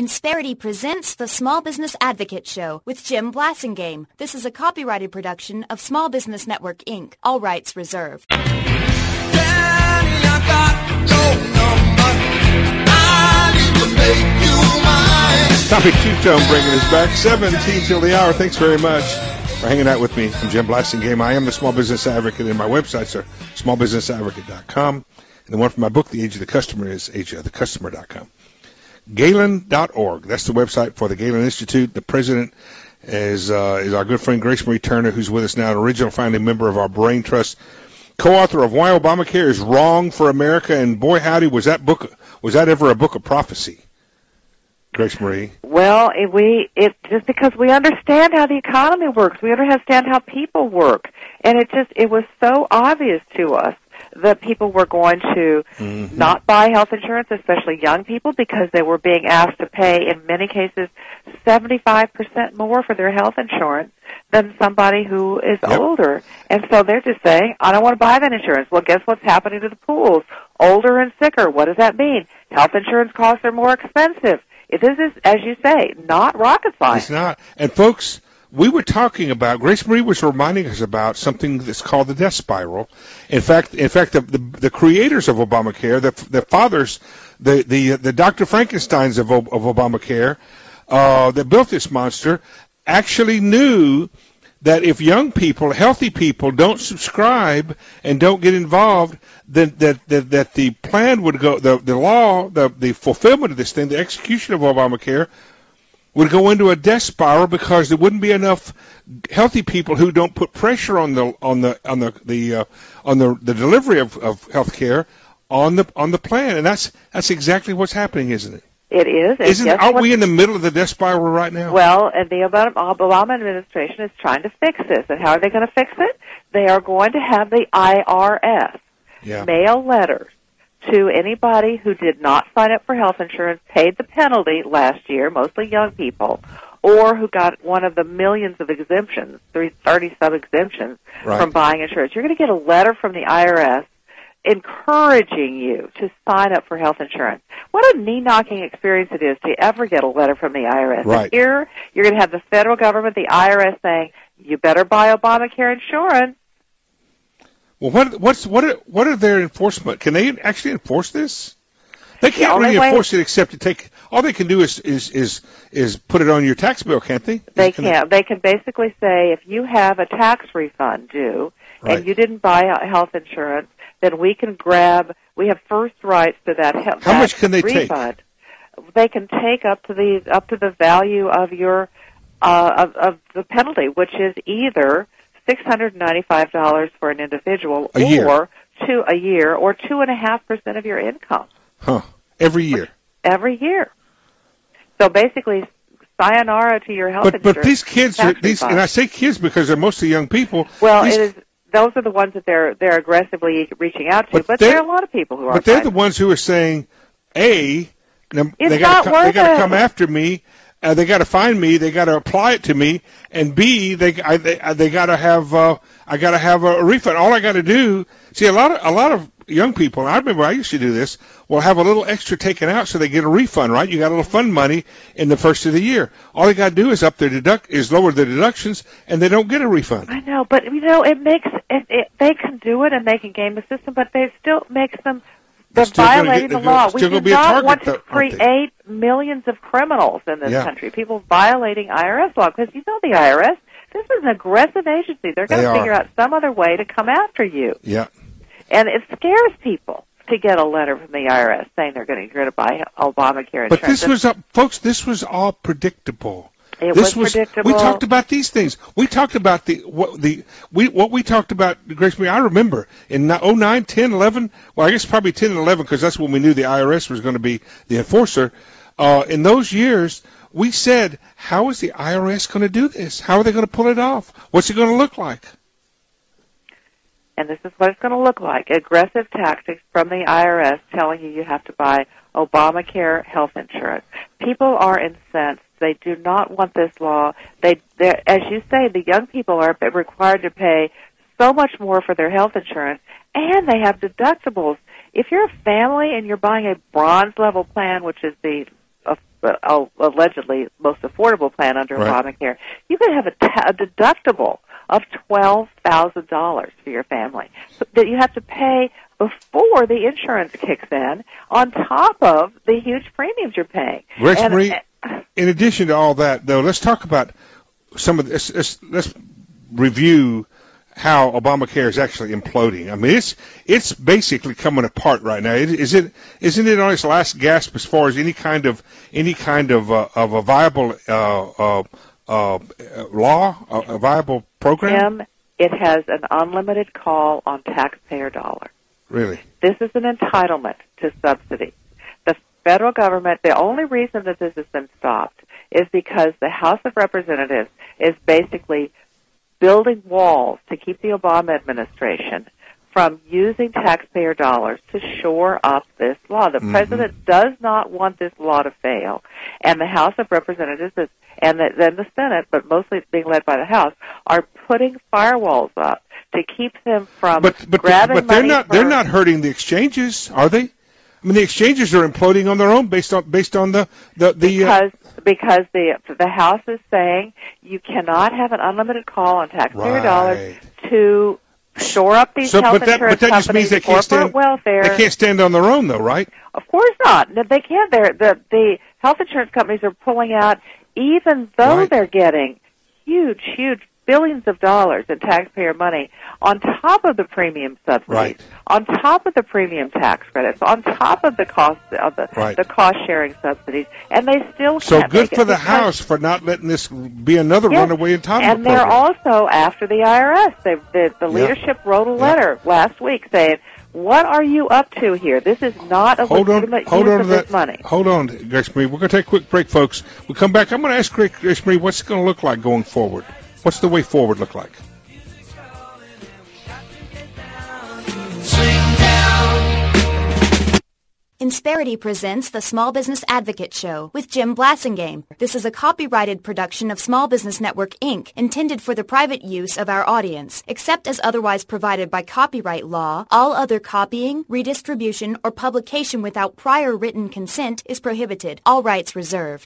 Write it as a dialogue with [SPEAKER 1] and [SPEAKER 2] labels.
[SPEAKER 1] Insperity presents the Small Business Advocate Show with Jim Blasingame. This is a copyrighted production of Small Business Network, Inc. All rights reserved.
[SPEAKER 2] Danny, I got your number. I need to make you mine.
[SPEAKER 3] Topic Two-Tone bringing us back, 17 till the hour. Thanks very much for hanging out with me. I'm Jim Blasingame. I am the Small Business Advocate, and my websites are smallbusinessadvocate.com. And the one from my book, The Age of the Customer, is ageofthecustomer.com. Galen.org. That's the website for the Galen Institute. The president is our good friend Grace Marie Turner, who's with us now, an original founding member of our Brain Trust, co-author of Why Obamacare is Wrong for America. And boy, howdy, was that ever a book of prophecy? Grace Marie.
[SPEAKER 4] Well, it just because we understand how the economy works, we understand how people work, and it was so obvious to us that people were going to not buy health insurance, especially young people, because they were being asked to pay, in many cases, 75% more for their health insurance than somebody who is older. And so they're just saying, I don't want to buy that insurance. Well, guess what's happening to the pools? Older and sicker. What does that mean? Health insurance costs are more expensive. This is, as you say, not rocket science.
[SPEAKER 3] It's not. And, folks, we were talking about, Grace Marie was reminding us about something that's called the death spiral. In fact, the creators of Obamacare, the fathers, the Dr. Frankensteins of Obamacare, that built this monster, actually knew that if young people, healthy people, don't subscribe and don't get involved, then that the plan would go, the law, the fulfillment of this thing, the execution of Obamacare, would go into a death spiral because there wouldn't be enough healthy people who don't put pressure on the delivery of health care on the plan, and that's exactly what's happening, isn't it?
[SPEAKER 4] It is.
[SPEAKER 3] Aren't we in the middle of the death spiral right now?
[SPEAKER 4] Well, and the Obama administration is trying to fix this, and how are they going to fix it? They are going to have the IRS mail letters to anybody who did not sign up for health insurance, paid the penalty last year, mostly young people, or who got one of the millions of exemptions, 30-some exemptions from buying insurance. You're going to get a letter from the IRS encouraging you to sign up for health insurance. What a knee-knocking experience it is to ever get a letter from the IRS.
[SPEAKER 3] Right.
[SPEAKER 4] And here, you're going to have the federal government, the IRS, saying, you better buy Obamacare insurance.
[SPEAKER 3] Well, what are their enforcement? Can they actually enforce this? They can't really enforce it except to take. All they can do is put it on your tax bill, can't they?
[SPEAKER 4] They can't. They can basically say if you have a tax refund due and you didn't buy health insurance, then we can grab. We have first rights to that.
[SPEAKER 3] How much can they
[SPEAKER 4] refund. They can take up to the value of your of the penalty, which is either $695 for an individual, or a year, or 2.5% of your income.
[SPEAKER 3] Huh? Every year.
[SPEAKER 4] Every year. So basically, sayonara to your health insurance.
[SPEAKER 3] But these kids are these, and I say kids because they're mostly young people.
[SPEAKER 4] Well, those are the ones that they're aggressively reaching out to. But there are a lot of people who are.
[SPEAKER 3] But they're the ones who are saying, they got to come after me. They got to find me. They got to apply it to me, and B, they got to have. I got to have a refund. All I got to do. See, a lot of young people. I remember I used to do this. Will have a little extra taken out so they get a refund. Right? You got a little fund money in the first of the year. All they got to do is lower the deductions, and they don't get a refund.
[SPEAKER 4] I know, but it makes it. They can do it, and they can game the system, but it still makes them. They're violating the law. We do not want to create millions of criminals in this country, people violating IRS law, because the IRS, this is an aggressive agency. They're going to figure out some other way to come after you.
[SPEAKER 3] Yeah.
[SPEAKER 4] And it scares people to get a letter from the IRS saying you're going to buy Obamacare insurance.
[SPEAKER 3] But folks, this was all predictable.
[SPEAKER 4] It was predictable.
[SPEAKER 3] We talked about these things. We talked about what we talked about, Grace Marie, I remember in 09, 10, 11, well, I guess probably 10 and 11 because that's when we knew the IRS was going to be the enforcer. In those years, we said, how is the IRS going to do this? How are they going to pull it off? What's it going to look like?
[SPEAKER 4] And this is what it's going to look like. Aggressive tactics from the IRS telling you have to buy Obamacare health insurance. People are incensed. They do not want this law. As you say, the young people are required to pay so much more for their health insurance, and they have deductibles. If you're a family and you're buying a bronze level plan, which is the allegedly most affordable plan under
[SPEAKER 3] Right.
[SPEAKER 4] Obamacare, you could have a deductible of $12,000 for your family that you have to pay before the insurance kicks in, on top of the huge premiums you're paying.
[SPEAKER 3] Grace Marie, in addition to all that, though, let's talk about some of this. Let's review how Obamacare is actually imploding. I mean, it's basically coming apart right now. Isn't it on its last gasp as far as any kind of a viable law, a viable program?
[SPEAKER 4] Jim, it has an unlimited call on taxpayer dollars.
[SPEAKER 3] Really?
[SPEAKER 4] This is an entitlement to subsidy. The federal government, the only reason that this has been stopped is because the House of Representatives is basically building walls to keep the Obama administration from using taxpayer dollars to shore up this law. The president does not want this law to fail, and the House of Representatives and then the Senate, but mostly being led by the House, are putting firewalls up to keep them from grabbing
[SPEAKER 3] but
[SPEAKER 4] money.
[SPEAKER 3] They're not hurting the exchanges, are they? I mean, the exchanges are imploding on their own based on the
[SPEAKER 4] because the House is saying you cannot have an unlimited call on taxpayer dollars to shore up these health insurance
[SPEAKER 3] but that just means
[SPEAKER 4] companies,
[SPEAKER 3] they can't stand
[SPEAKER 4] welfare.
[SPEAKER 3] They can't stand on their own, though, right?
[SPEAKER 4] Of course not. No, they can't. The health insurance companies are pulling out, even though they're getting huge billions of dollars in taxpayer money on top of the premium subsidies, on top of the premium tax credits, on top of the cost of the cost sharing subsidies, and they still
[SPEAKER 3] so
[SPEAKER 4] can't
[SPEAKER 3] good
[SPEAKER 4] make
[SPEAKER 3] for
[SPEAKER 4] it
[SPEAKER 3] the House for not letting this be another runaway entitlement
[SPEAKER 4] and they're
[SPEAKER 3] program.
[SPEAKER 4] also after the IRS. The leadership wrote a letter last week saying, what are you up to here? This is not a legitimate use of this money.
[SPEAKER 3] Hold on, Grace Marie. We're going to take a quick break, folks. We'll come back. I'm going to ask Grace Marie what's it going to look like going forward. What's the way forward look like?
[SPEAKER 1] Insperity presents the Small Business Advocate Show with Jim Blasingame. This is a copyrighted production of Small Business Network, Inc., intended for the private use of our audience. Except as otherwise provided by copyright law, all other copying, redistribution, or publication without prior written consent is prohibited. All rights reserved.